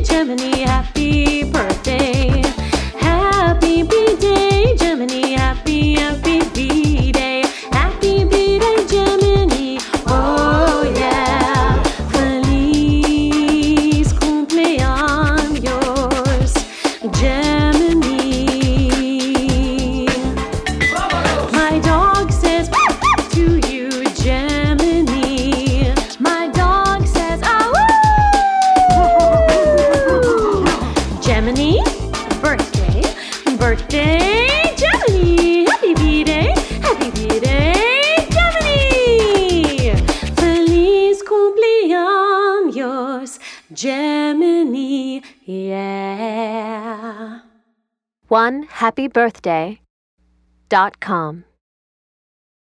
Gemini, happy birthday. Happy B-Day, Gemini, happy B-Day. Happy B-Day, Gemini, oh yeah. Feliz cumpleaños, Gemini. My dog says to you, Gemini. My dog says, ah, woo! Gemini, birthday, birthday, Gemini. Happy B-Day, Gemini. Feliz cumpleaños, Gemini, yeah. OneHappyBirthday.com